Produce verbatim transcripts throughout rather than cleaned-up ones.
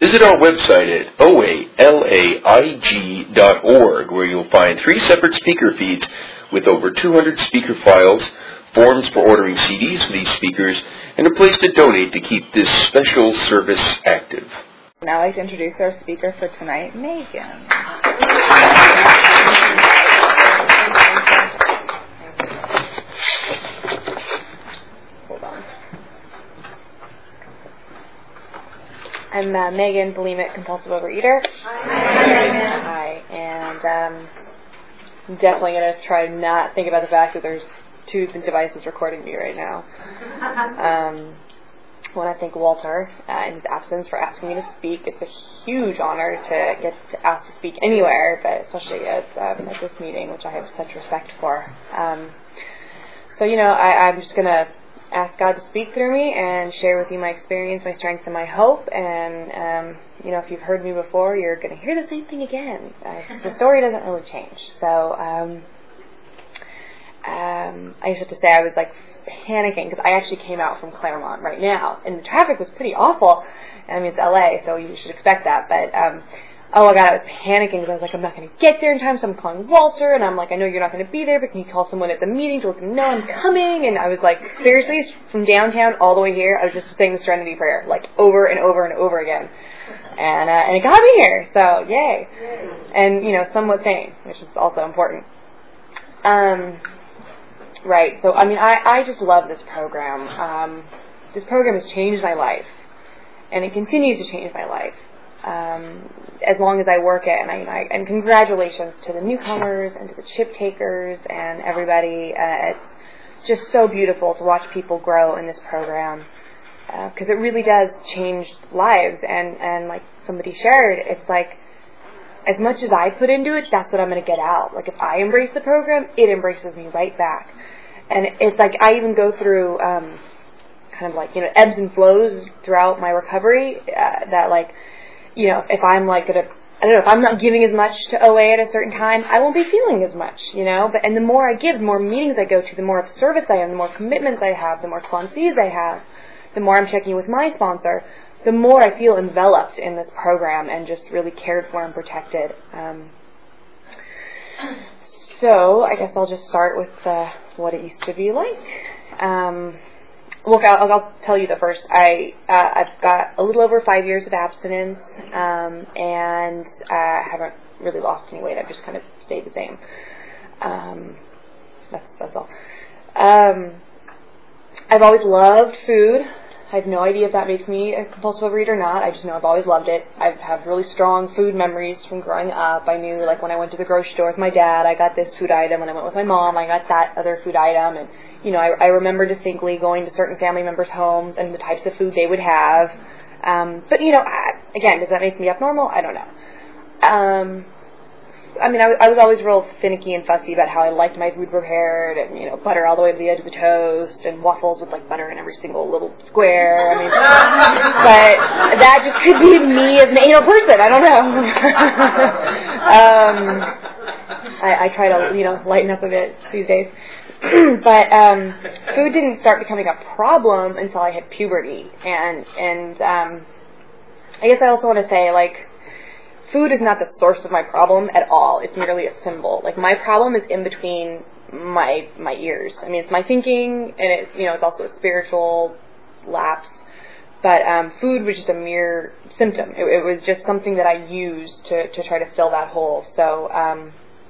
Visit our website at O A L A I G dot org, where you'll find three separate speaker feeds with over two hundred speaker files, forms for ordering C Ds for these speakers, and a place to donate to keep this special service active. Now I'd like to introduce our speaker for tonight, Megan. Hold on. I'm uh, Megan, bulimic compulsive overeater. Hi, Megan. Hi, and um, I'm definitely going to try to not think about the fact that there's two devices recording me right now. Um, I want to thank Walter uh, in his absence for asking me to speak. It's a huge honor to get to ask to speak anywhere, but especially at, um, at this meeting, which I have such respect for. Um, so, you know, I, I'm just going to ask God to speak through me and share with you my experience, my strength, and my hope. And, um, you know, if you've heard me before, you're going to hear the same thing again. Uh, the story doesn't really change. So, um, um, I just have to say I was, like, panicking because I actually came out from Claremont right now. And the traffic was pretty awful. I mean, it's L A, so you should expect that. But, um, oh, my God, I was panicking because I was like, I'm not going to get there in time, so I'm calling Walter, and I'm like, I know you're not going to be there, but can you call someone at the meeting to let them know I'm coming? And I was like, seriously, from downtown all the way here, I was just saying the Serenity Prayer, like, over and over and over again. And uh, and it got me here, so yay. And, you know, somewhat sane, which is also important. Um, right, so, I mean, I, I just love this program. Um, this program has changed my life, and it continues to change my life. Um, as long as I work it, and I, I and congratulations to the newcomers and to the chip takers and everybody. Uh, it's just so beautiful to watch people grow in this program because uh, it really does change lives. And, and like somebody shared, it's like as much as I put into it, that's what I'm going to get out. Like if I embrace the program, it embraces me right back. And it's like I even go through um, kind of like you know ebbs and flows throughout my recovery uh, that like. You know, if I'm like gonna, I don't know, if I'm not giving as much to O A at a certain time, I won't be feeling as much, you know. But and the more I give, the more meetings I go to, the more of service I am, the more commitments I have, the more sponsees I have, the more I'm checking with my sponsor, the more I feel enveloped in this program and just really cared for and protected. Um, so I guess I'll just start with uh, what it used to be like. Um, Look, I'll, I'll tell you the first. I uh, I've got a little over five years of abstinence, um, and I uh, haven't really lost any weight. I've just kind of stayed the same. Um, that's that's all. Um, I've always loved food. I have no idea if that makes me a compulsive overeater or not. I just know I've always loved it. I have really strong food memories from growing up. I knew, like, when I went to the grocery store with my dad, I got this food item. When I went with my mom, I got that other food item. And, you know, I, I remember distinctly going to certain family members' homes and the types of food they would have. Um, but, you know, I, again, does that make me abnormal? I don't know. Um... I mean, I, I was always real finicky and fussy about how I liked my food prepared, and, you know, butter all the way to the edge of the toast, and waffles with, like, butter in every single little square. I mean, but that just could be me as an anal person. I don't know. um, I, I try to, you know, lighten up a bit these days. But um, food didn't start becoming a problem until I hit puberty. And, and um, I guess I also want to say, like, food is not the source of my problem at all. It's merely a symbol. Like, my problem is in between my my ears. I mean, it's my thinking, and it's, you know, it's also a spiritual lapse. But um, food was just a mere symptom. It, it was just something that I used to, to try to fill that hole. So, um,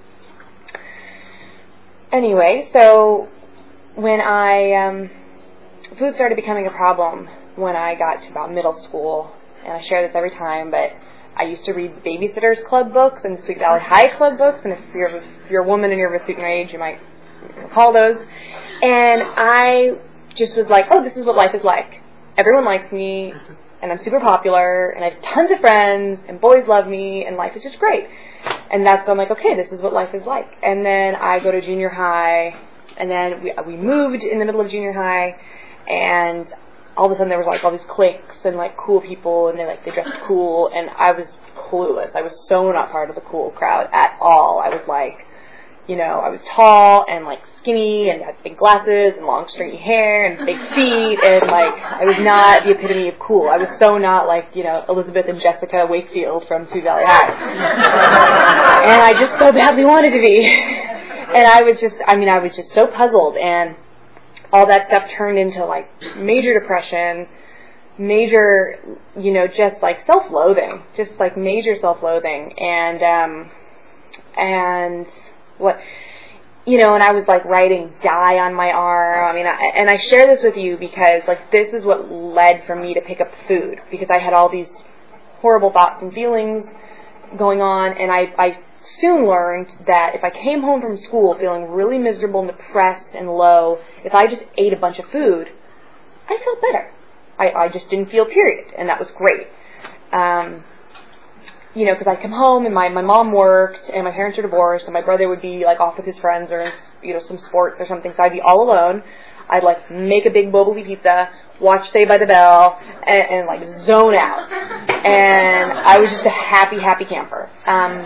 anyway, so when I, um, food started becoming a problem when I got to about middle school, and I share this every time, but I used to read Babysitter's Club books and Sweet Valley High Club books, and if you're, if you're a woman and you're of a certain age, you might recall those. And I just was like, oh, this is what life is like. Everyone likes me, and I'm super popular, and I have tons of friends, and boys love me, and life is just great. And that's, I'm like, okay, this is what life is like. And then I go to junior high, and then we we moved in the middle of junior high, and all of a sudden there was like all these cliques and like cool people, and they like they dressed cool, and I was clueless. I was so not part of the cool crowd at all. I was like, You know, I was tall and like skinny and had big glasses and long stringy hair and big feet, and like I was not the epitome of cool. I was so not like, you know, Elizabeth and Jessica Wakefield from Sioux Valley High. And I just so badly wanted to be. And I was just, I mean, I was just so puzzled, and all that stuff turned into like major depression, major, you know, just like self-loathing, just like major self-loathing, and um, and what, you know, and I was like writing "die" on my arm. I mean, I, and I share this with you because like this is what led for me to pick up food, because I had all these horrible thoughts and feelings going on, and I, I soon learned that if I came home from school feeling really miserable and depressed and low, if I just ate a bunch of food, I felt better. I, I just didn't feel, period, and that was great. Um, you know, because I'd come home and my, my mom worked and my parents were divorced and my brother would be like off with his friends or in, you know, some sports or something, so I'd be all alone. I'd like make a big bubbly pizza, watch Saved by the Bell, and, and like zone out. And I was just a happy, happy camper. Um,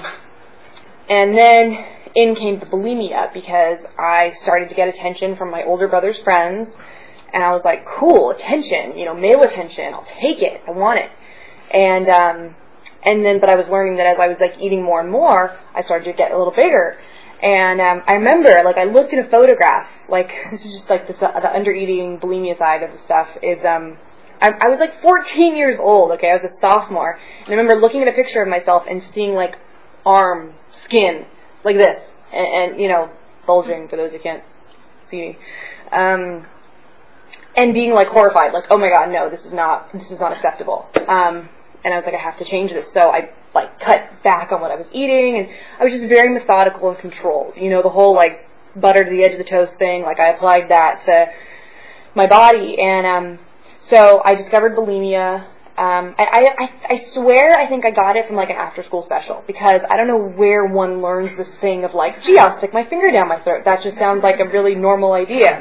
and then in came the bulimia, because I started to get attention from my older brother's friends, and I was like, cool, attention, you know, male attention, I'll take it, I want it. And um, and then, but I was learning that as I was like eating more and more, I started to get a little bigger. And um, I remember, like, I looked at a photograph, like, this is just like this, uh, the under-eating bulimia side of the stuff, is, um, I, I was like fourteen years old, okay, I was a sophomore, and I remember looking at a picture of myself and seeing, like, arm, skin, like this, and, and you know, bulging, for those who can't see me, um, and being, like, horrified, like, oh my god, no, this is not, this is not acceptable, um, and I was like, I have to change this, so I, like, cut back on what I was eating, and I was just very methodical and controlled. You know, the whole, like, butter to the edge of the toast thing, like, I applied that to my body, and, um, so I discovered bulimia. Um, I, I, I swear I think I got it from, like, an after-school special, because I don't know where one learns this thing of, like, gee, I'll stick my finger down my throat. That just sounds like a really normal idea.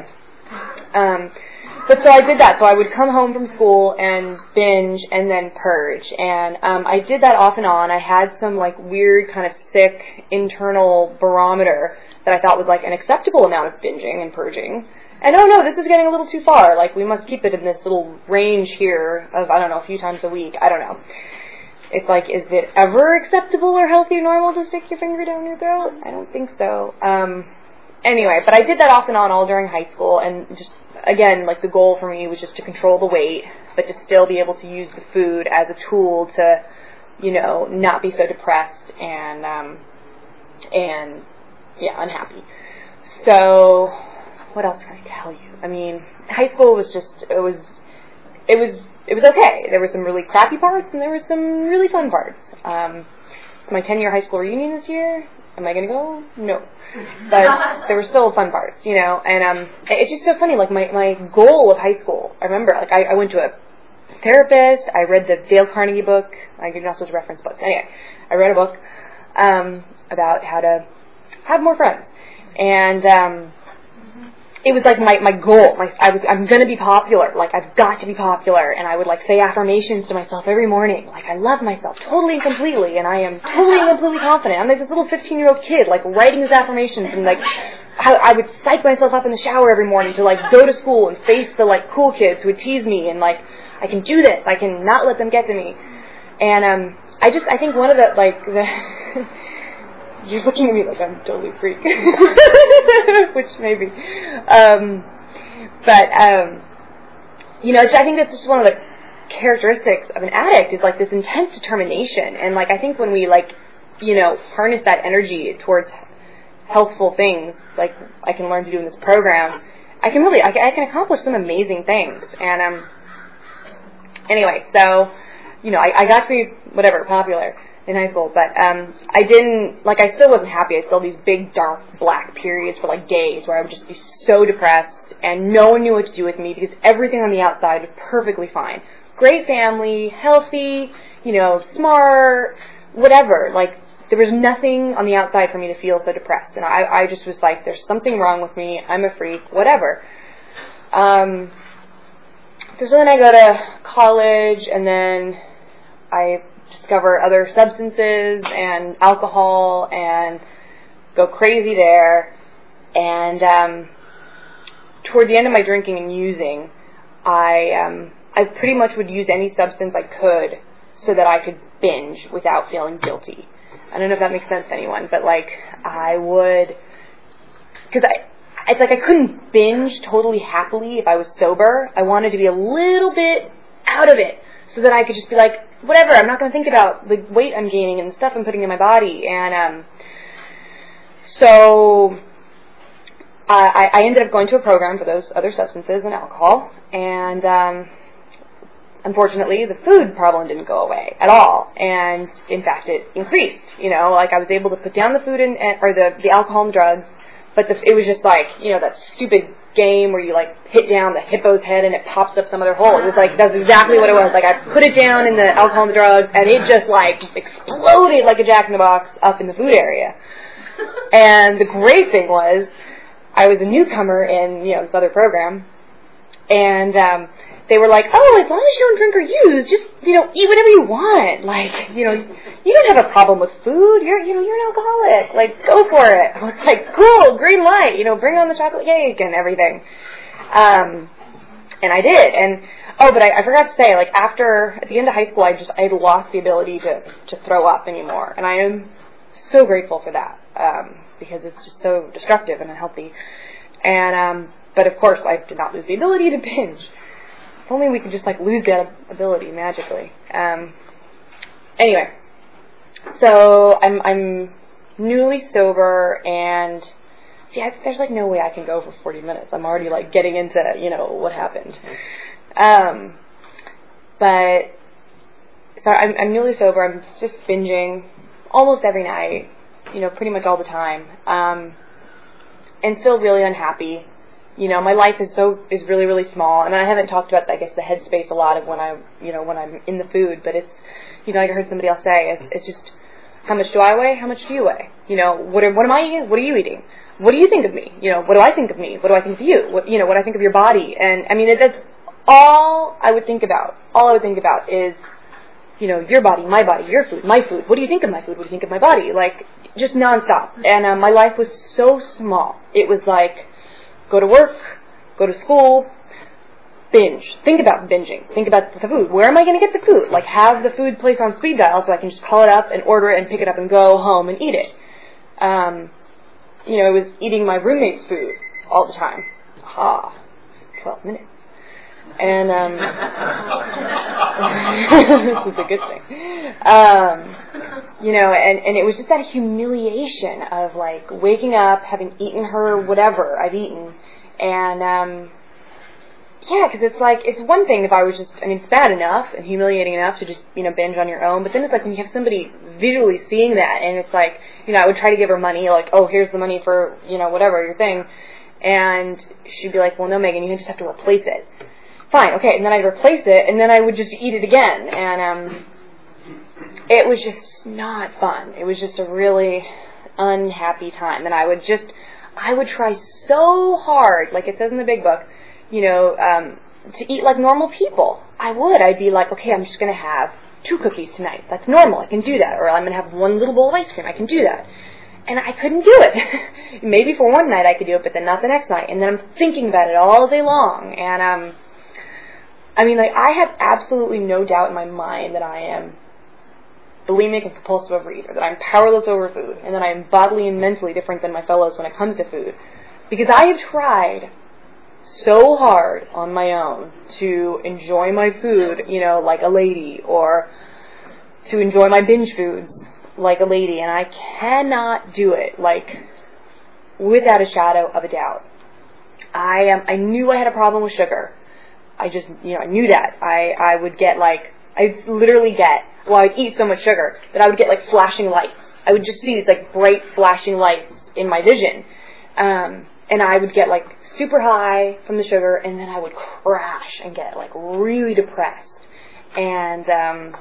Um, But so I did that. So I would come home from school and binge and then purge. And um, I did that off and on. I had some like weird kind of sick internal barometer that I thought was like an acceptable amount of binging and purging. And oh no, this is getting a little too far. Like we must keep it in this little range here of, I don't know, a few times a week. I don't know. It's like, is it ever acceptable or healthy or normal to stick your finger down your throat? I don't think so. Um, anyway, but I did that off and on all during high school, and just, again, like the goal for me was just to control the weight, but to still be able to use the food as a tool to, you know, not be so depressed and, um, and, yeah, unhappy. So, what else can I tell you? I mean, high school was just, it was, it was, it was okay. There were some really crappy parts, and there were some really fun parts. Um, my ten-year high school reunion this year, am I going to go? No. But there were still fun parts, you know, and um, it's just so funny, like, my, my goal of high school, I remember, like, I, I went to a therapist, I read the Dale Carnegie book, I'm not supposed to reference books, anyway, I read a book um, about how to have more friends, and um, it was like my, my goal, my, I was, I'm gonna be popular, like, I've got to be popular, and I would, like, say affirmations to myself every morning, like, I love myself totally and completely, and I am totally and completely confident. I'm like this little fifteen-year-old kid, like, writing these affirmations, and, like, I, I would psych myself up in the shower every morning to, like, go to school and face the, like, cool kids who would tease me, and, like, I can do this, I can not let them get to me, and, um, I just, I think one of the, like, the... You're looking at me like I'm totally a freak, which maybe. Um, but, um, you know, I think that's just one of the characteristics of an addict is, like, this intense determination. And, like, I think when we, like, you know, harness that energy towards healthful things, like I can learn to do in this program, I can really, I can, I can accomplish some amazing things. And, um, anyway, so, you know, I, I got to be, whatever, popular in high school, but um, I didn't, like, I still wasn't happy. I still had these big, dark, black periods for, like, days where I would just be so depressed, and no one knew what to do with me because everything on the outside was perfectly fine. Great family, healthy, you know, smart, whatever. Like, there was nothing on the outside for me to feel so depressed, and I, I just was like, there's something wrong with me, I'm a freak, whatever. Um, so then I go to college, and then I discover other substances and alcohol, and go crazy there. And um, toward the end of my drinking and using, I um, I pretty much would use any substance I could so that I could binge without feeling guilty. I don't know if that makes sense to anyone, but like I would, because I, it's like I couldn't binge totally happily if I was sober. I wanted to be a little bit out of it so that I could just be like, whatever, I'm not going to think about the weight I'm gaining and the stuff I'm putting in my body. And um, so I, I ended up going to a program for those other substances and alcohol, and um, unfortunately, the food problem didn't go away at all, and in fact, it increased. You know, like I was able to put down the food and or the the alcohol and drugs, but the, it was just like, you know, that stupid game where you like hit down the hippo's head and it pops up some other hole. It was like that's exactly what it was. Like I put it down in the alcohol and the drugs, and it just like exploded like a Jack in the Box up in the food area. And the great thing was, I was a newcomer in, you know, this other program, and um, they were like, oh, as long as you don't drink or use, just, you know, eat whatever you want. Like, you know, you don't have a problem with food. You're, you know, you're an alcoholic. Like, go for it. I was like, cool, green light. You know, bring on the chocolate cake and everything. Um, and I did. And oh, but I, I forgot to say, like, after at the end of high school, I just I had lost the ability to to throw up anymore, and I am so grateful for that. Um, because it's just so destructive and unhealthy. And, um, but of course I did not lose the ability to binge. If only we could just like lose that ability magically. Um, anyway, so I'm, I'm newly sober, and see, I, there's like no way I can go for forty minutes. I'm already like getting into, you know, what happened. Um, but, so I'm, I'm newly sober. I'm just binging almost every night. You know, pretty much all the time, um, and still really unhappy. You know, my life is so is really really small, and I haven't talked about, I guess, the headspace a lot of when I, you know, when I'm in the food. But it's, you know, like I heard somebody else say, it's, it's just, how much do I weigh? How much do you weigh? You know, what are, what am I eating? What are you eating? What do you think of me? You know, what do I think of me? What do I think of you? What, you know, what do I think of your body? And I mean, it, that's all I would think about. All I would think about is, you know, your body, my body, your food, my food. What do you think of my food? What do you think of my body? Like, just nonstop. And um, my life was so small. It was like, go to work, go to school, binge. Think about binging. Think about the food. Where am I going to get the food? Like, have the food placed on speed dial so I can just call it up and order it and pick it up and go home and eat it. Um, you know, it was eating my roommate's food all the time. Aha, twelve minutes. And um, this is a good thing. Um, you know, and, and it was just that humiliation of like waking up, having eaten her whatever I've eaten, and um, yeah, because it's like, it's one thing if I was just, I mean, it's bad enough and humiliating enough to just, you know, binge on your own, but then it's like when you have somebody visually seeing that, and it's like, you know, I would try to give her money, like, oh, here's the money for, you know, whatever, your thing, and she'd be like, well, no, Megan, you just have to replace it. Fine, okay, and then I'd replace it, and then I would just eat it again, and um, it was just not fun. It was just a really unhappy time, and I would just, I would try so hard, like it says in the big book, you know, um, to eat like normal people. I would. I'd be like, okay, I'm just going to have two cookies tonight. That's normal. I can do that. Or I'm going to have one little bowl of ice cream. I can do that. And I couldn't do it. Maybe for one night I could do it, but then not the next night. And then I'm thinking about it all day long. And, um, I mean, like, I have absolutely no doubt in my mind that I am bulimic and compulsive overeater, that I'm powerless over food, and that I am bodily and mentally different than my fellows when it comes to food. Because I have tried so hard on my own to enjoy my food, you know, like a lady, or to enjoy my binge foods like a lady, and I cannot do it, like, without a shadow of a doubt. I um, I knew I had a problem with sugar. I just, you know, I knew that. I, I would get, like, I'd literally get, well, I'd eat so much sugar that I would get, like, flashing lights. I would just see these, like, bright flashing lights in my vision. Um, and I would get, like, super high from the sugar, and then I would crash and get, like, really depressed. And, um,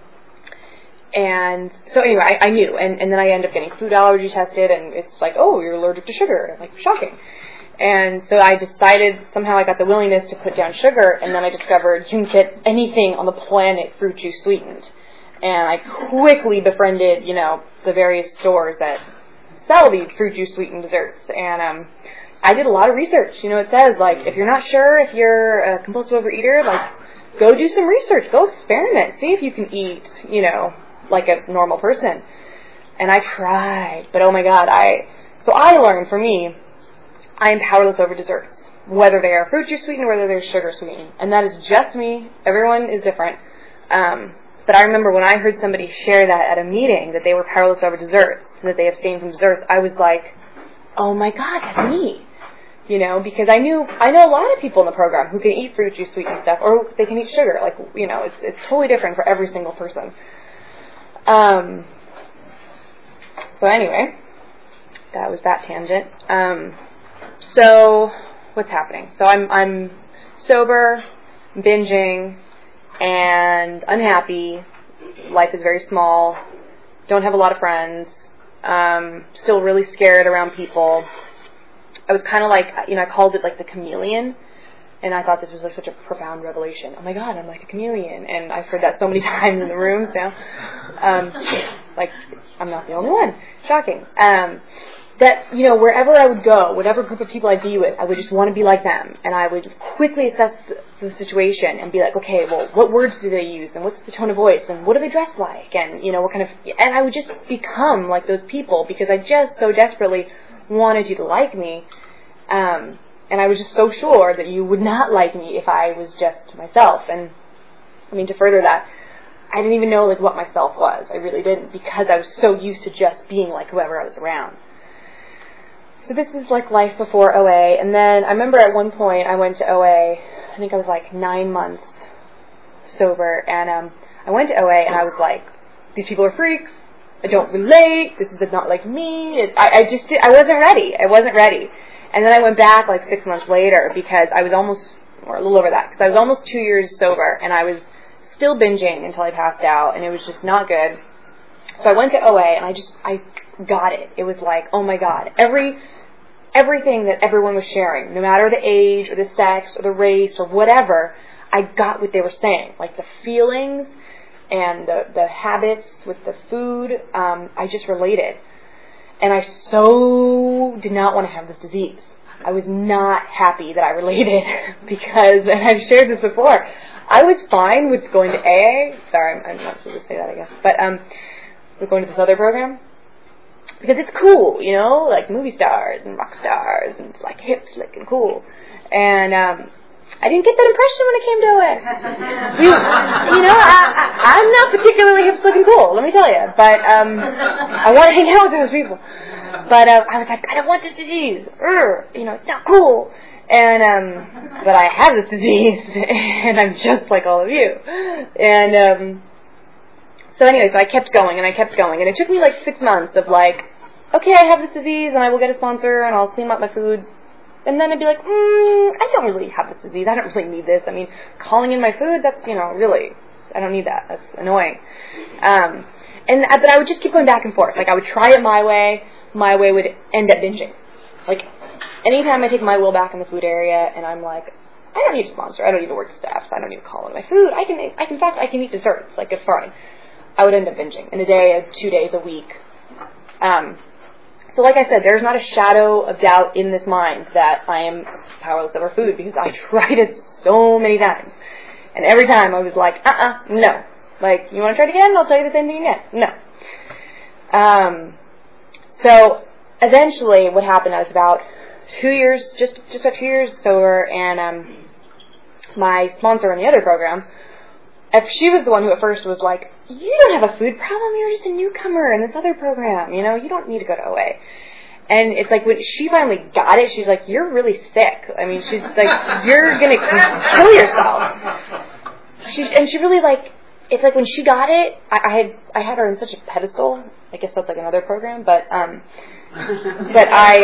and so anyway, I, I knew. And, and then I ended up getting food allergy tested, and it's like, oh, you're allergic to sugar. Like, shocking. And so I decided, somehow I got the willingness to put down sugar, and then I discovered you can get anything on the planet fruit juice sweetened. And I quickly befriended, you know, the various stores that sell these fruit juice sweetened desserts. And um, I did a lot of research. You know, it says, like, if you're not sure if you're a compulsive overeater, like, go do some research. Go experiment. See if you can eat, you know, like a normal person. And I tried. But, oh, my God. I So I learned, for me, I am powerless over desserts, whether they are fruit juice sweetened or whether they're sugar sweetened. And that is just me. Everyone is different. Um, but I remember when I heard somebody share that at a meeting, that they were powerless over desserts, that they abstained from desserts, I was like, oh, my God, that's me. You know, because I knew, I know a lot of people in the program who can eat fruit juice sweetened stuff, or they can eat sugar. Like, you know, it's it's totally different for every single person. Um. So anyway, that was that tangent. Um. So what's happening? So I'm I'm sober, binging, and unhappy. Life is very small. Don't have a lot of friends. Um. Still really scared around people. I was kind of like, you know, I called it like the chameleon, and I thought this was like such a profound revelation. Oh my God, I'm like a chameleon, and I've heard that so many times in the rooms now. Um, like, I'm not the only one. Shocking. Um, that, you know, wherever I would go, whatever group of people I'd be with, I would just want to be like them, and I would quickly assess the, the situation and be like, okay, well, what words do they use, and what's the tone of voice, and what do they dress like, and, you know, what kind of, and I would just become like those people because I just so desperately wanted you to like me, um, and I was just so sure that you would not like me if I was just myself. And I mean, to further that, I didn't even know like what myself was. I really didn't, because I was so used to just being like whoever I was around. So this is like life before O A. And then I remember at one point I went to O A. I think I was like nine months sober, and um, I went to O A, and I was like, these people are freaks. I don't relate. This is not like me. It, I, I just did, I wasn't ready. I wasn't ready. And then I went back like six months later because I was almost, or a little over that, because I was almost two years sober, and I was still binging until I passed out, and it was just not good. So I went to O A, and I just, I got it. It was like, oh my God, every, everything that everyone was sharing, no matter the age or the sex or the race or whatever, I got what they were saying. Like the feelings and the, the habits with the food, um, I just related. And I so did not want to have this disease. I was not happy that I related because, and I've shared this before, I was fine with going to A A. Sorry, I'm, I'm not supposed to say that, I guess. But um, we're going to this other program because it's cool, you know, like movie stars and rock stars, and it's like hip, slick, and cool. And um, I didn't get that impression when I came to O A. You, you know, I, I, I'm not particularly hip, slick, and cool, let me tell you. But um, I want to hang out with those people. But uh, I was like, I don't want this disease. Urgh, you know, it's not cool. And um, but I have this disease, and I'm just like all of you. And um, so anyway, so I kept going, and I kept going. And it took me like six months of like, okay, I have this disease, and I will get a sponsor, and I'll clean up my food. And then I'd be like, mm, I don't really have this disease. I don't really need this. I mean, calling in my food, that's, you know, really, I don't need that. That's annoying. Um, and But I would just keep going back and forth. Like, I would try it my way. My way would end up binging. Like, anytime I take my will back in the food area, and I'm like, I don't need a sponsor. I don't need to work staff. I don't need to call in my food. I can, I can, in fact, I can eat desserts. Like, it's fine. I would end up binging in a day, two days, a week. Um... So like I said, there's not a shadow of doubt in this mind that I am powerless over food, because I tried it so many times. And every time I was like, uh-uh, no. Like, you want to try it again? I'll tell you the same thing again. No. Um, so eventually what happened, I was about two years, just just about two years sober, and um, my sponsor in the other program, if she was the one who at first was like, you don't have a food problem, you're just a newcomer in this other program, you know, you don't need to go to O A. And it's like, when she finally got it, she's like, you're really sick. I mean, she's like, you're going to kill yourself. She, and she really, like, it's like when she got it, I, I had I had her in such a pedestal. I guess that's like another program, but, um, but I,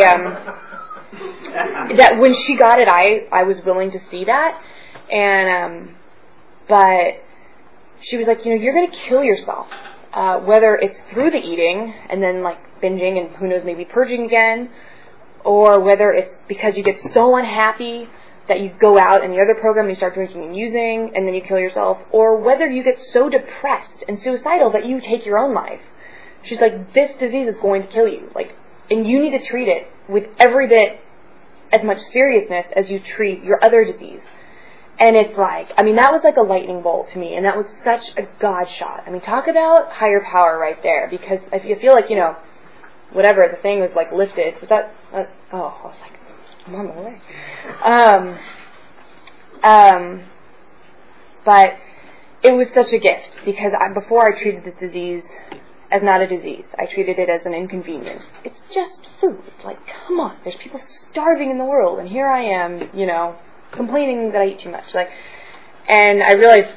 um, that when she got it, I, I was willing to see that. And, um, but she was like, you know, you're going to kill yourself, uh, whether it's through the eating and then like binging and who knows, maybe purging again, or whether it's because you get so unhappy that you go out in the other program and you start drinking and using and then you kill yourself, or whether you get so depressed and suicidal that you take your own life. She's like, this disease is going to kill you. Like, And you need to treat it with every bit as much seriousness as you treat your other disease. And it's like, I mean, that was like a lightning bolt to me, and that was such a God shot. I mean, talk about higher power right there, because if you feel like, you know, whatever, the thing was like lifted. Was that, uh, oh, I was like, I'm on my way. Um, um, but it was such a gift, because I, before I treated this disease as not a disease, I treated it as an inconvenience. It's just food. Like, come on, there's people starving in the world, and here I am, you know, complaining that I eat too much. Like, and I realized,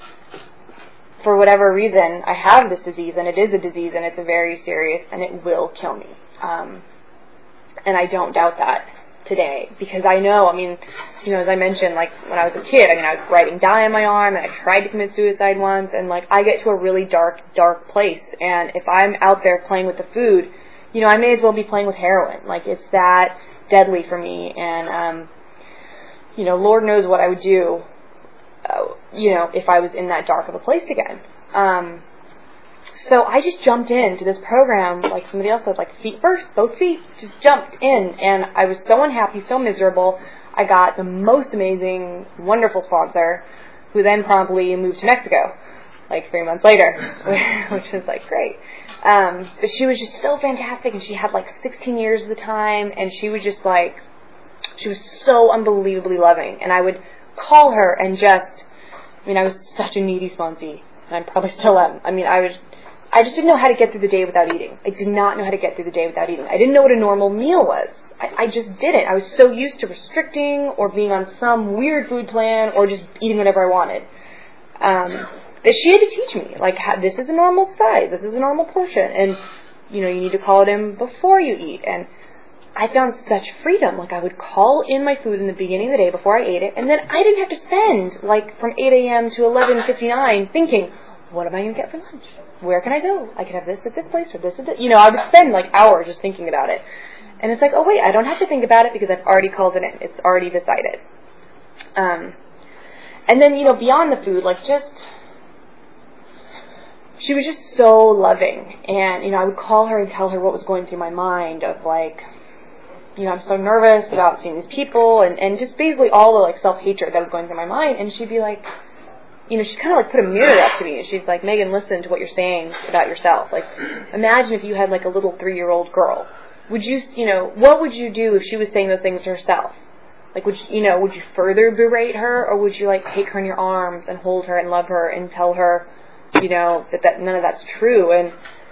for whatever reason, I have this disease, and it is a disease, and it's a very serious, and it will kill me. Um, and I don't doubt that today, because I know, I mean, you know, as I mentioned, like, when I was a kid, I mean, I was writing dye on my arm, and I tried to commit suicide once, and, like, I get to a really dark, dark place, and if I'm out there playing with the food, you know, I may as well be playing with heroin. Like, it's that deadly for me, and, um, you know, Lord knows what I would do, uh, you know, if I was in that dark of a place again. Um, so I just jumped into this program, like somebody else said, like feet first, both feet, just jumped in, and I was so unhappy, so miserable. I got the most amazing, wonderful sponsor, who then promptly moved to Mexico, like three months later, which was like great. Um, but she was just so fantastic, and she had like sixteen years at the time, and she was just like, she was so unbelievably loving, and I would call her and just, I mean, I was such a needy sponsee, and I probably still am. I mean, I was, I just didn't know how to get through the day without eating. I did not know how to get through the day without eating. I didn't know what a normal meal was. I, I just didn't. I was so used to restricting or being on some weird food plan or just eating whatever I wanted. Um, that she had to teach me, like, how, this is a normal size, this is a normal portion, and, you know, you need to call it in before you eat, and I found such freedom. Like, I would call in my food in the beginning of the day before I ate it, and then I didn't have to spend, like, from eight a.m. to eleven fifty-nine thinking, what am I going to get for lunch? Where can I go? I could have this at this place or this at this. You know, I would spend, like, hours just thinking about it. And it's like, oh, wait, I don't have to think about it because I've already called it in. It's already decided. Um, and then, you know, beyond the food, like, just, she was just so loving. And, you know, I would call her and tell her what was going through my mind of, like, you know, I'm so nervous about seeing these people, and, and just basically all the, like, self-hatred that was going through my mind. And she'd be like, you know, she kind of, like, put a mirror up to me. And she's like, Megan, listen to what you're saying about yourself. Like, imagine if you had, like, a little three-year-old girl. Would you, you know, what would you do if she was saying those things to herself? Like, would you, you know, would you further berate her, or would you, like, take her in your arms and hold her and love her and tell her, you know, that, that none of that's true? And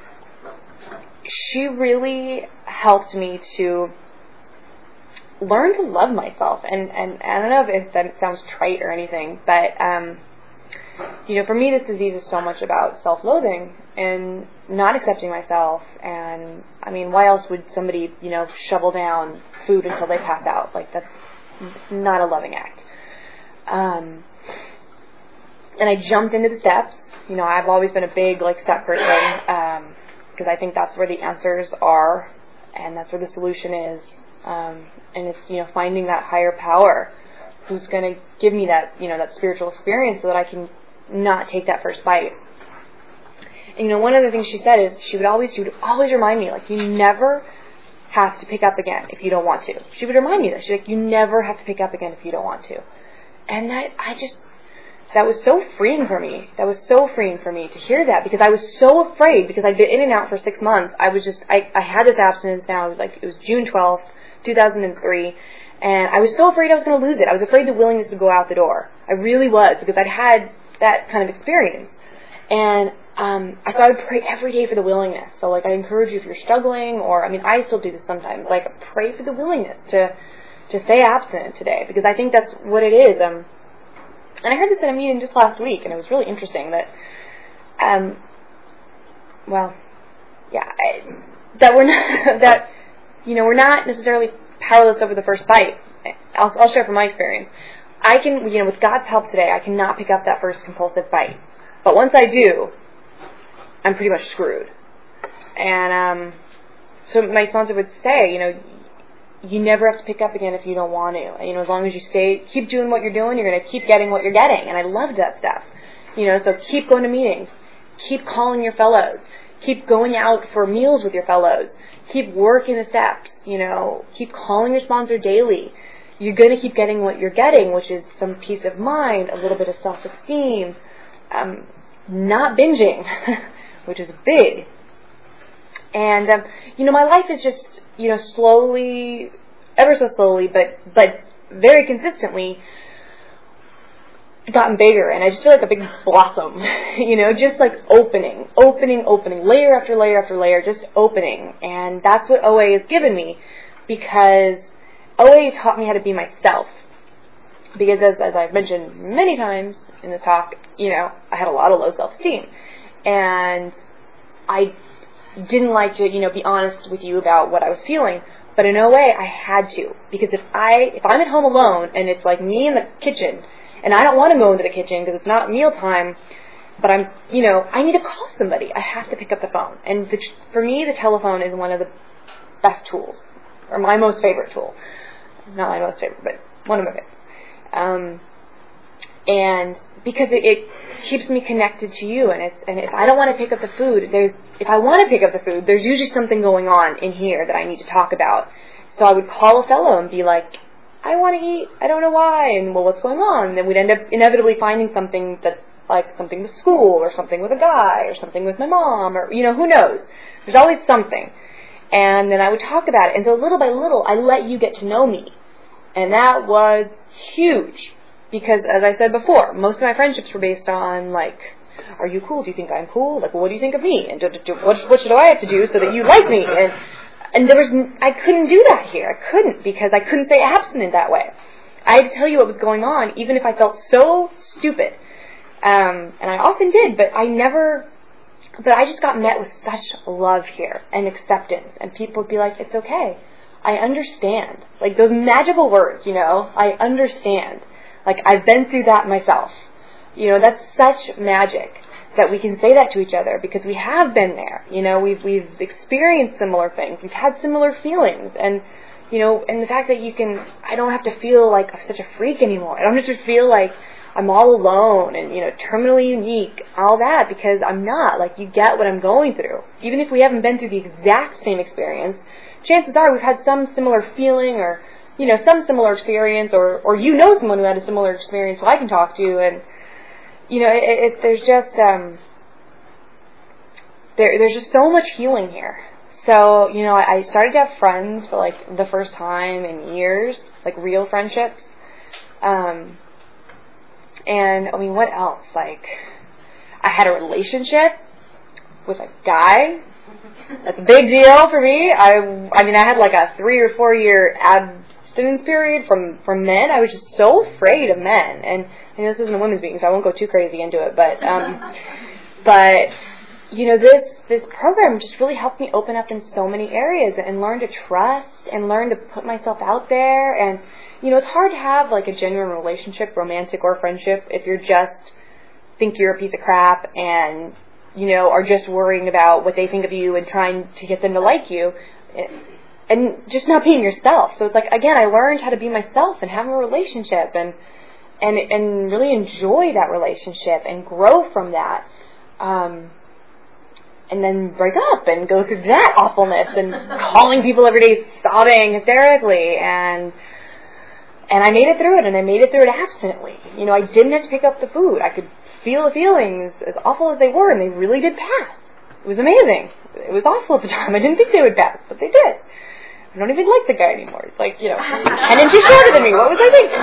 she really helped me to learn to love myself, and, and I don't know if that sounds trite or anything, but, um, you know, for me this disease is so much about self-loathing and not accepting myself, and, I mean, why else would somebody, you know, shovel down food until they pass out? Like, that's not a loving act. Um, and I jumped into the steps. You know, I've always been a big, like, step person, um, because I think that's where the answers are, and that's where the solution is. Um, and it's, you know, finding that higher power who's going to give me that, you know, that spiritual experience so that I can not take that first bite. And, you know, one of the things she said is she would always, she would always remind me, like, you never have to pick up again if you don't want to. She would remind me that. She's like, you never have to pick up again if you don't want to. And that, I just, that was so freeing for me. That was so freeing for me to hear that, because I was so afraid, because I'd been in and out for six months. I was just, I, I had this abstinence now. It was like, it was June twelfth, two thousand three, and I was so afraid I was going to lose it. I was afraid the willingness would go out the door. I really was, because I'd had that kind of experience. And um, so I would pray every day for the willingness. So, like, I encourage you if you're struggling, or, I mean, I still do this sometimes, like, pray for the willingness to, to stay abstinent today, because I think that's what it is. Um, and I heard this at a meeting just last week, and it was really interesting that, um, well, yeah, I, that we're not, that, you know, we're not necessarily powerless over the first bite. I'll, I'll share from my experience. I can, you know, with God's help today, I cannot pick up that first compulsive bite. But once I do, I'm pretty much screwed. And um, so my sponsor would say, you know, you never have to pick up again if you don't want to. You know, as long as you stay, keep doing what you're doing, you're going to keep getting what you're getting. And I loved that stuff. You know, so keep going to meetings. Keep calling your fellows. Keep going out for meals with your fellows. Keep working the steps, you know. Keep calling your sponsor daily. You're going to keep getting what you're getting, which is some peace of mind, a little bit of self-esteem, um, not binging, which is big. And, um, you know, my life is just, you know, slowly, ever so slowly, but, but very consistently gotten bigger. And I just feel like a big blossom, you know, just like opening, opening, opening, layer after layer after layer, just opening. And that's what O A has given me, because O A taught me how to be myself. Because as, as I've mentioned many times in the talk, you know, I had a lot of low self-esteem. And I didn't like to, you know, be honest with you about what I was feeling. But in O A, I had to. Because if, I, if I'm at home alone and it's like me in the kitchen, and I don't want to go into the kitchen because it's not mealtime, but I'm, you know, I need to call somebody. I have to pick up the phone. And the, for me, the telephone is one of the best tools, or my most favorite tool. Not my most favorite, but one of my favorites. Um, and because it, it keeps me connected to you, and it's and if I don't want to pick up the food, there's if I want to pick up the food, there's usually something going on in here that I need to talk about. So I would call a fellow and be like, I want to eat, I don't know why, and well, what's going on? And then we'd end up inevitably finding something that, like something with school, or something with a guy, or something with my mom, or, you know, who knows? There's always something. And then I would talk about it. And so little by little, I let you get to know me. And that was huge. Because, as I said before, most of my friendships were based on, like, are you cool? Do you think I'm cool? Like, well, what do you think of me? And do, do, do, what, what should I have to do so that you like me? And And there was, I couldn't do that here. I couldn't, because I couldn't say abstinent that way. I had to tell you what was going on, even if I felt so stupid. Um, and I often did, but I never, but I just got met with such love here and acceptance. And people would be like, it's okay. I understand. Like those magical words, you know, I understand. Like I've been through that myself. You know, that's such magic. That we can say that to each other because we have been there. You know, we've we've experienced similar things. We've had similar feelings, and you know, and the fact that you can, I don't have to feel like such a freak anymore. I don't have to feel like I'm all alone and you know, terminally unique, all that, because I'm not. Like you get what I'm going through, even if we haven't been through the exact same experience. Chances are we've had some similar feeling, or you know, some similar experience, or or you know someone who had a similar experience who I can talk to, and. You know, it, it, there's just um, there. There's just so much healing here. So, you know, I, I started to have friends for like the first time in years, like real friendships. Um, and I mean, what else? Like, I had a relationship with a guy. That's a big deal for me. I, I mean, I had like a three or four year abstinence period from from men. I was just so afraid of men, and. I know this isn't a women's meeting, so I won't go too crazy into it, but, um, but, you know, this, this program just really helped me open up in so many areas and learn to trust and learn to put myself out there. And, you know, it's hard to have like a genuine relationship, romantic or friendship, if you're just think you're a piece of crap and, you know, are just worrying about what they think of you and trying to get them to like you and just not being yourself. So it's like, again, I learned how to be myself and have a relationship and, And and really enjoy that relationship and grow from that, um, and then break up and go through that awfulness and calling people every day, sobbing hysterically, and and I made it through it, and I made it through it abstinently. You know, I didn't have to pick up the food. I could feel the feelings, as awful as they were, and they really did pass. It was amazing. It was awful at the time. I didn't think they would pass, but they did. I don't even like the guy anymore. It's like, you know, ten inches shorter than me. What was I thinking?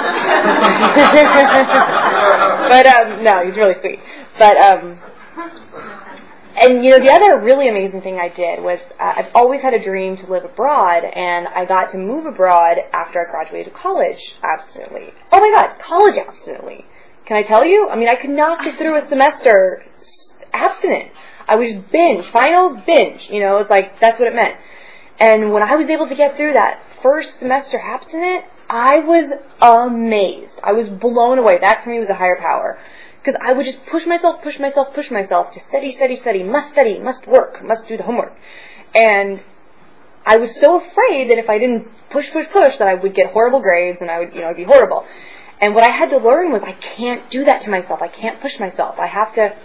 But, um, no, he's really sweet. But, um, and, you know, the other really amazing thing I did was uh, I've always had a dream to live abroad, and I got to move abroad after I graduated college abstinently. Oh, my God, college abstinently. Can I tell you? I mean, I could not get through a semester abstinent. I was binge, finals binge. You know, it's like, that's what it meant. And when I was able to get through that first semester abstinent, I was amazed. I was blown away. That for me was a higher power. Because I would just push myself, push myself, push myself to study, study, study, must study, must work, must do the homework. And I was so afraid that if I didn't push, push, push, that I would get horrible grades and I would, you know, it'd be horrible. And what I had to learn was I can't do that to myself. I can't push myself. I have to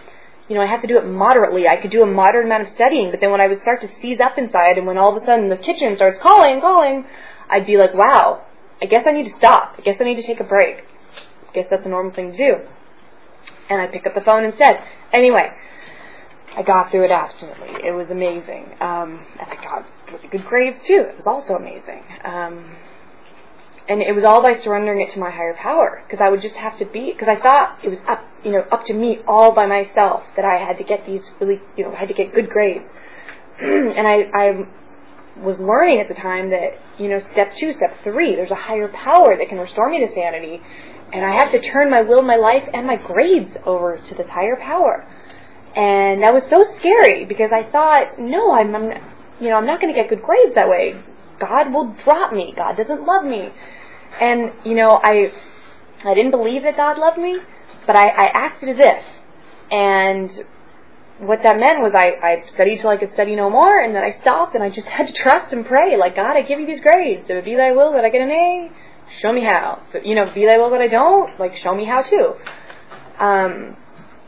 you know, I have to do it moderately. I could do a moderate amount of studying, but then when I would start to seize up inside, and when all of a sudden the kitchen starts calling, calling, I'd be like, wow, I guess I need to stop. I guess I need to take a break. I guess that's a normal thing to do. And I pick up the phone instead. Anyway, I got through it absolutely. It was amazing. Um, and I got really good grades too. It was also amazing. Um, and it was all by surrendering it to my higher power, because I would just have to be, because I thought it was up, you know, up to me all by myself that I had to get these really, you know, I had to get good grades. And I, I was learning at the time that, you know, step two, step three, there's a higher power that can restore me to sanity, and I have to turn my will, my life, and my grades over to this higher power. And that was so scary, because I thought, no, I'm, I'm you know, I'm not going to get good grades that way. God will drop me. God doesn't love me. And, you know, I I didn't believe that God loved me, but I, I acted as if. And what that meant was I, I studied till I could study no more, and then I stopped, and I just had to trust and pray, like, God, I give you these grades. If it be thy will that I get an A, show me how. But, you know, be thy will that I don't, like, show me how too. Um,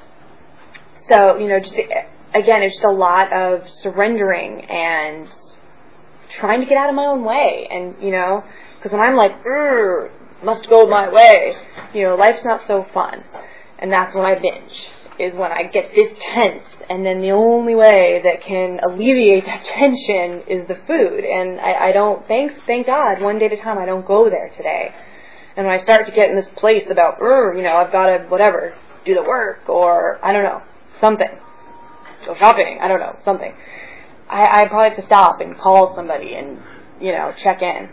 so, you know, just, again, it's just a lot of surrendering and trying to get out of my own way. And, you know, because when I'm like, must go my way, you know, life's not so fun. And that's when I binge, is when I get this tense, and then the only way that can alleviate that tension is the food. And I, I don't, thanks, thank God, one day at a time, I don't go there today. And when I start to get in this place about, you know, I've got to, whatever, do the work, or, I don't know, something, go shopping, I don't know, something, I, I probably have to stop and call somebody and, you know, check in.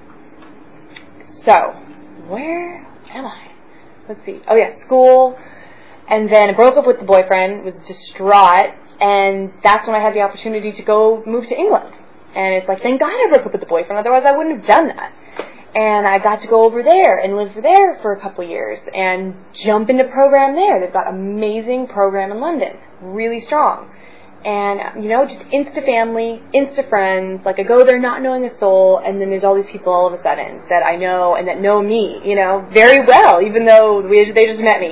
So, where am I? Let's see. Oh, yeah, school. And then I broke up with the boyfriend, was distraught, and that's when I had the opportunity to go move to England. And it's like, thank God I broke up with the boyfriend, otherwise I wouldn't have done that. And I got to go over there and live there for a couple of years and jump into program there. They've got an amazing program in London, really strong. And, you know, just insta family, insta friends. Like, I go there not knowing a soul, and then there's all these people all of a sudden that I know and that know me, you know, very well, even though we, they just met me.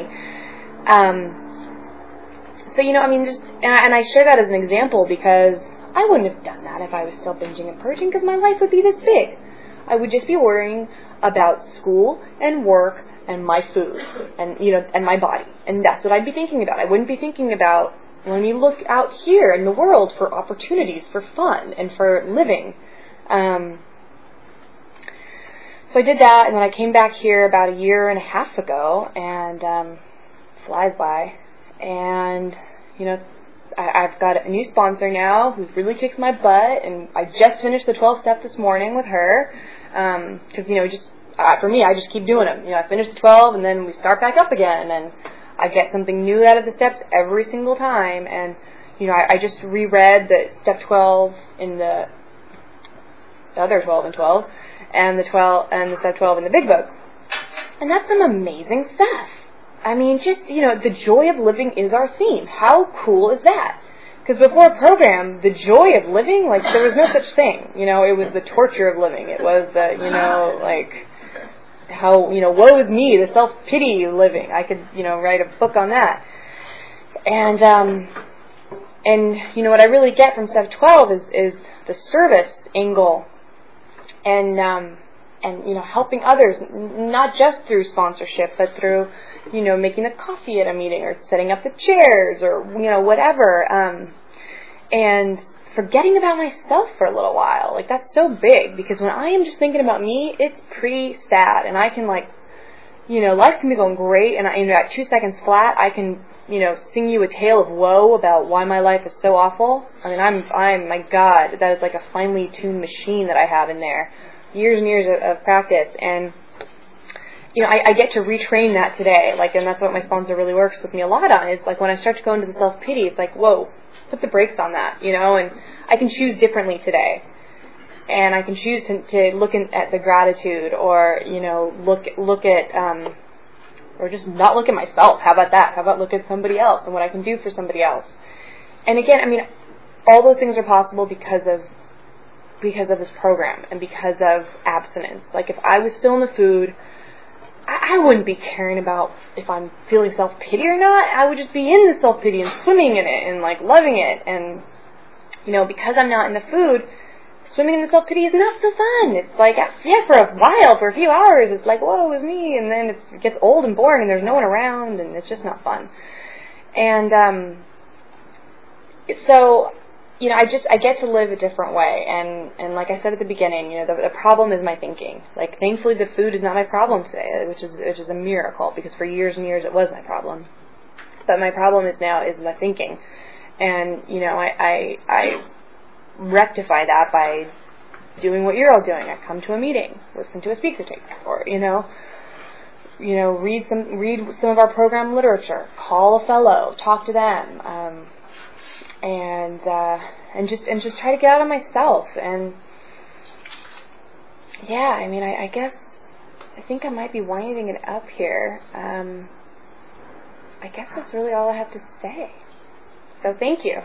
Um, so, you know, I mean, just, and I, and I share that as an example because I wouldn't have done that if I was still binging and purging, because my life would be this big. I would just be worrying about school and work and my food and, you know, and my body. And that's what I'd be thinking about. I wouldn't be thinking about, let me look out here in the world for opportunities for fun and for living. Um, so I did that, and then I came back here about a year and a half ago, and um, flies by. And, you know, I, I've got a new sponsor now who really kicks my butt, and I just finished the twelve step this morning with her. Because, um, you know, just uh, for me, I just keep doing them. You know, I finish the twelve, and then we start back up again, and I get something new out of the steps every single time. And, you know, I, I just reread the step twelve in the, the other twelve and twelve, and the twelve and the step twelve in the big book. And that's some amazing stuff. I mean, just, you know, the joy of living is our theme. How cool is that? Because before a program, the joy of living, like, there was no such thing. You know, it was the torture of living. It was the, you know, like, how, you know, woe is me, the self-pity living. I could, you know, write a book on that. And, um, and, you know, what I really get from step twelve is, is the service angle. And, um, and, you know, helping others, not just through sponsorship, but through, you know, making the coffee at a meeting, or setting up the chairs, or, you know, whatever. Um, and forgetting about myself for a little while. Like, that's so big, because when I am just thinking about me, it's pretty sad. And I can, like, you know, life can be going great, and I, you know, at two seconds flat, I can, you know, sing you a tale of woe about why my life is so awful. I mean, I'm, I'm, my God, that is like a finely tuned machine that I have in there. Years and years of, of practice. And, you know, I, I get to retrain that today. Like, and that's what my sponsor really works with me a lot on, is like, when I start to go into the self-pity, it's like, whoa, put the brakes on that, you know, and I can choose differently today. And I can choose to, to look in, at the gratitude, or, you know, look, look at, um, or just not look at myself. How about that? How about look at somebody else and what I can do for somebody else? And again, I mean, all those things are possible because of, because of this program and because of abstinence. Like, if I was still in the food, I, I wouldn't be caring about if I'm feeling self-pity or not. I would just be in the self-pity and swimming in it and, like, loving it. And, you know, because I'm not in the food, swimming in the self-pity is not so fun. It's like, yeah, for a while, for a few hours, it's like, whoa, it was me. And then it's, it gets old and boring and there's no one around and it's just not fun. And um, so, you know, I just, I get to live a different way. And, and like I said at the beginning, you know, the, the problem is my thinking. Like, thankfully the food is not my problem today, which is, which is a miracle, because for years and years it was my problem. But my problem is now is my thinking. And, you know, I, I, I rectify that by doing what you're all doing. I come to a meeting, listen to a speaker tape, or, you know, you know, read some, read some of our program literature, call a fellow, talk to them, um, and uh, and just and just try to get out of myself. And yeah, I mean, I, I guess I think I might be winding it up here. Um, I guess that's really all I have to say. So thank you.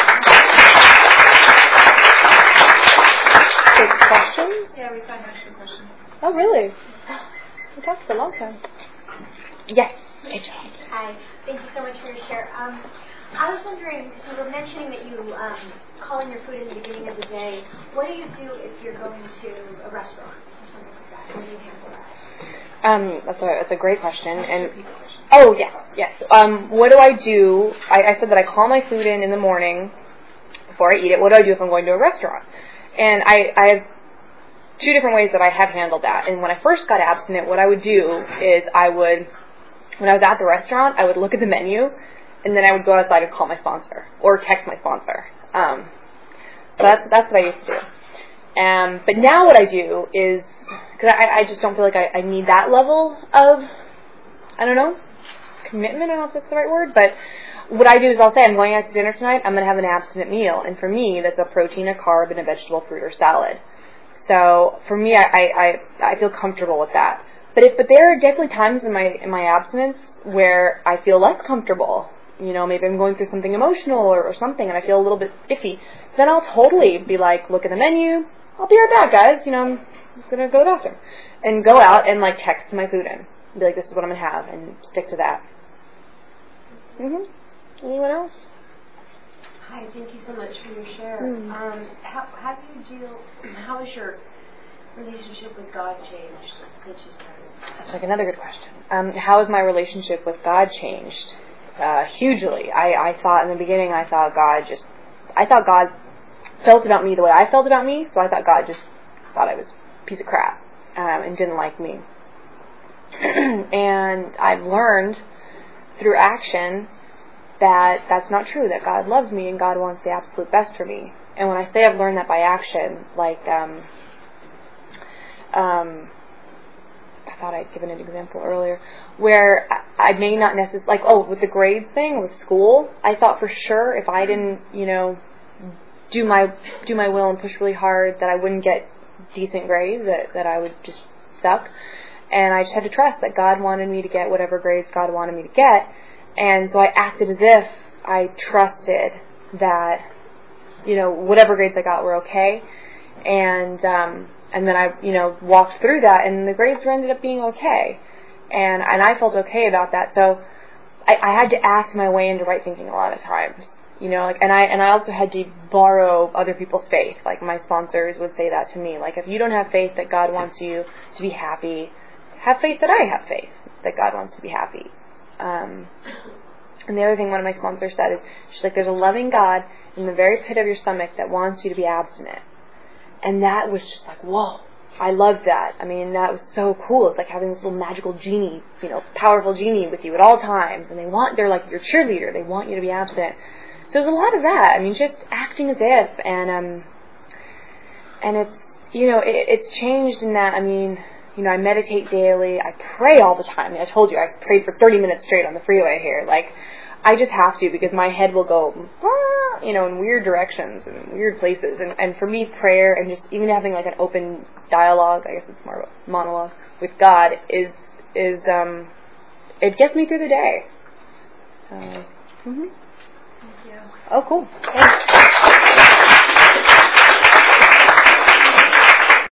Good questions? Yeah, we got an extra question. Oh, really? We talked for a long time. Yes. Hi. Thank you so much for your share. Um, I was wondering, so you were mentioning that you um, call in your food in the beginning of the day. What do you do if you're going to a restaurant or something like that? How do you handle that? Um, that's a that's a great question. And oh yeah, yes. Um, what do I do? I, I said that I call my food in in the morning before I eat it. What do I do if I'm going to a restaurant? And I, I have two different ways that I have handled that. And when I first got abstinent, what I would do is I would, when I was at the restaurant, I would look at the menu, and then I would go outside and call my sponsor or text my sponsor. Um, so that's that's what I used to do. Um, but now what I do is, because I, I just don't feel like I, I need that level of, I don't know, commitment. I don't know if that's the right word, but what I do is I'll say, I'm going out to dinner tonight, I'm going to have an abstinent meal. And for me, that's a protein, a carb, and a vegetable, fruit, or salad. So for me, I, I, I feel comfortable with that. But if, but there are definitely times in my in my abstinence where I feel less comfortable. You know, maybe I'm going through something emotional or, or something, and I feel a little bit iffy. Then I'll totally be like, look at the menu. I'll be right back, guys. You know, I'm going to go to the bathroom. And go out and, like, text my food in. Be like, this is what I'm going to have, and stick to that. Mm-hmm. Anyone else? Hi, thank you so much for your share. Mm. Um, how, how do you deal, how has your relationship with God changed since you started? That's like another good question. Um, how has my relationship with God changed? Uh, hugely. I, I thought in the beginning, I thought God just, I thought God felt about me the way I felt about me, so I thought God just thought I was a piece of crap um, and didn't like me. And I've learned through action that that's not true, that God loves me and God wants the absolute best for me. And when I say I've learned that by action, like, um, um, I thought I'd given an example earlier, where I, I may not necessarily, like, oh, with the grades thing, with school, I thought for sure if I didn't, you know, do my do my will and push really hard, that I wouldn't get decent grades, that, that I would just suck. And I just had to trust that God wanted me to get whatever grades God wanted me to get. And so I acted as if I trusted that, you know, whatever grades I got were okay. And um, and then I, you know, walked through that, and the grades ended up being okay. And and I felt okay about that. So I, I had to act my way into right thinking a lot of times. You know, like, and I and I also had to borrow other people's faith. Like, my sponsors would say that to me. Like, if you don't have faith that God wants you to be happy, have faith that I have faith that God wants to be happy. Um, and the other thing one of my sponsors said is, she's like, there's a loving God in the very pit of your stomach that wants you to be abstinent. And that was just like, whoa, I loved that. I mean, that was so cool. It's like having this little magical genie, you know, powerful genie with you at all times. And they want, they're like your cheerleader. They want you to be abstinent. So there's a lot of that. I mean, just acting as if. And, um, and it's, you know, it, it's changed in that, I mean, you know, I meditate daily. I pray all the time. I mean, I told you, I prayed for thirty minutes straight on the freeway here. Like, I just have to, because my head will go, ah, you know, in weird directions and weird places. And, and for me, prayer and just even having like an open dialogue, I guess it's more of a monologue, with God is, is um, it gets me through the day. Uh, mm-hmm. Thank you. Oh, cool. Thanks.